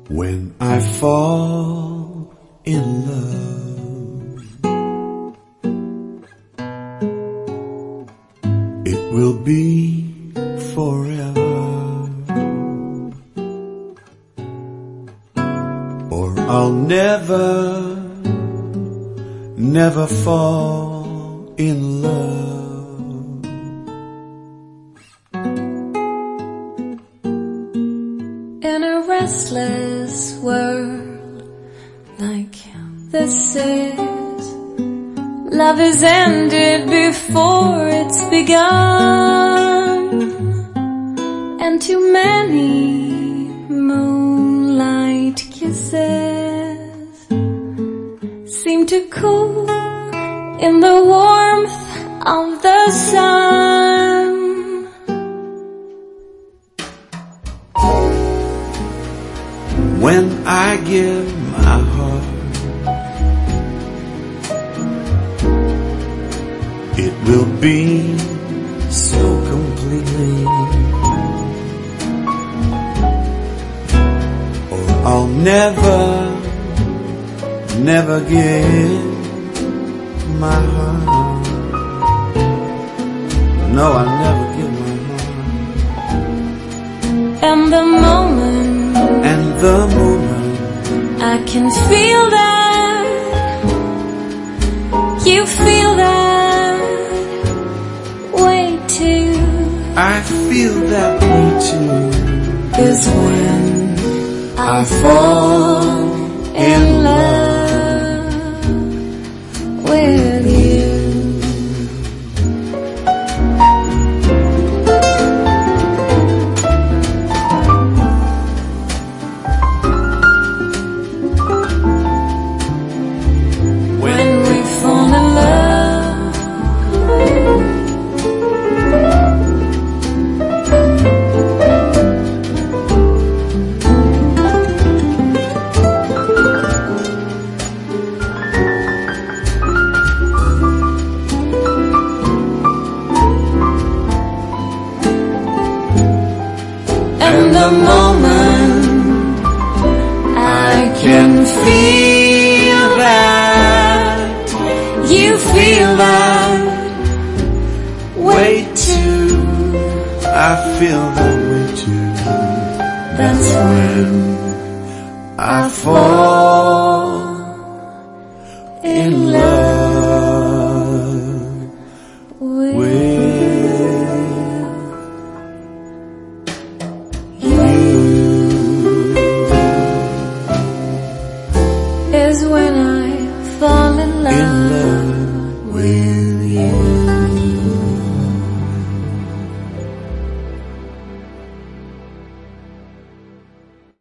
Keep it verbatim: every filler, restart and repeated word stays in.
When I fall in love, it will be forever, or I'll never, never fall in love. In a restless world like this is, love is ended before it's begun, and too many moonlight kisses seem to cool in the warmth of the sun. When I give my heart, it will be so completely, or I'll never, never give my heart. No, I'll never give my heart. And the moment And the moment I can feel that, you feel that way too, I feel that way too, is when I fall in love with you. And the moment I can feel that, you feel that way too, I feel that way too, that's when I fall in love.